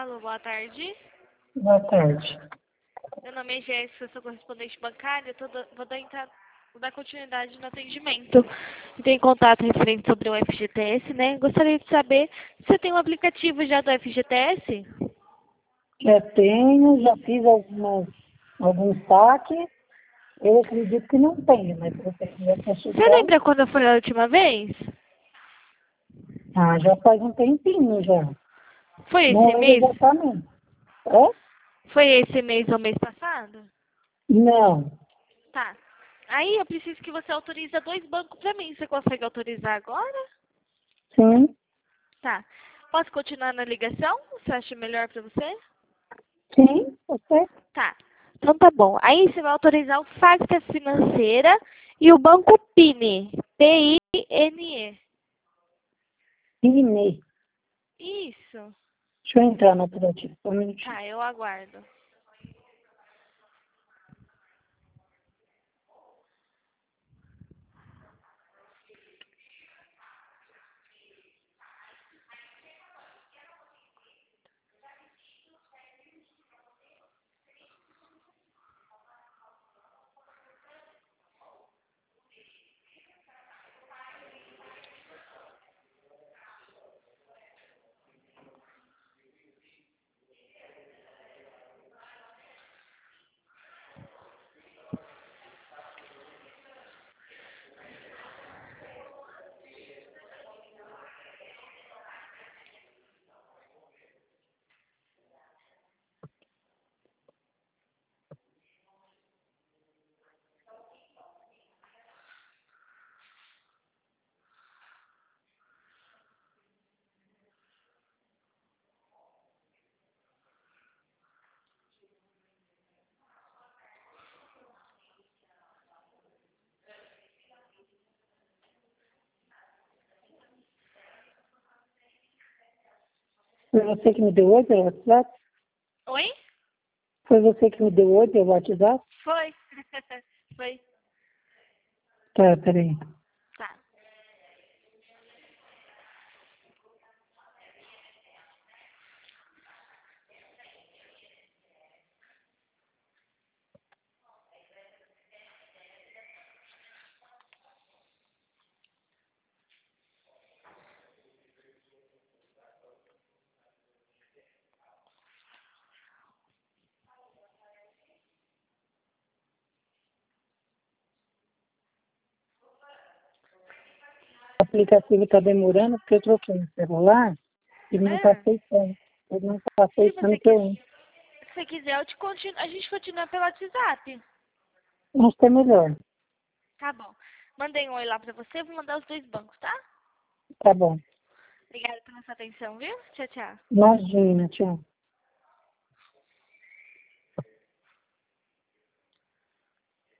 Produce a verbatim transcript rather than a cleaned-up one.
Alô, boa tarde. Boa tarde. Meu nome é Jéssica, sou correspondente bancária. Tô da- vou, dar entra- vou dar continuidade no atendimento. Tem contato referente sobre o F G T S, né? Gostaria de saber se você tem um aplicativo já do F G T S? Já tenho, já fiz algumas, alguns saques. Eu acredito que não tenho, mas se você quiser Você consultar, lembra quando foi a última vez? ah, já faz um tempinho já. Foi Não esse lembro mês? exatamente. É? Foi esse mês ou mês passado? Não. Tá. Aí eu preciso que você autorize dois bancos pra mim. Você consegue autorizar agora? Sim, Tá. Posso continuar na ligação? Você acha melhor pra você? sim, você. Tá. Então tá bom. Aí você vai autorizar o Facta Financeira e o Banco Pine. P I N E. Ine. Isso. Deixa eu entrar no aplicativo, só um minutinho. Tá, eu aguardo. Foi você que me deu oi pelo WhatsApp? Oi? Foi você que me deu oi pelo WhatsApp? Foi. Foi. Tá, peraí. Tá. O aplicativo está demorando porque eu troquei no celular e não está Ah, aceitando. Ele não está se aceitando você que eu quis, entre. se você quiser, eu te continuo, a gente continua pelo WhatsApp. Acho que é melhor. Tá bom. Mandei um oi lá pra você, vou mandar os dois bancos, tá? Tá bom. Obrigada pela sua atenção, viu? Tchau, tchau. Imagina, tchau.